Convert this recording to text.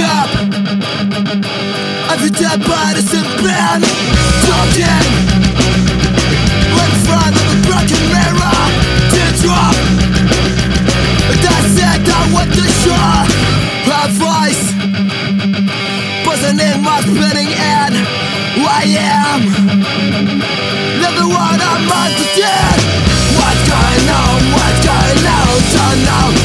up. Every dead partisan been talking in front of a broken mirror. Teardrop, and I said I want to show her voice buzzing in my spinning head. Who I am, never what I'm on to dead. What's going on, don't know.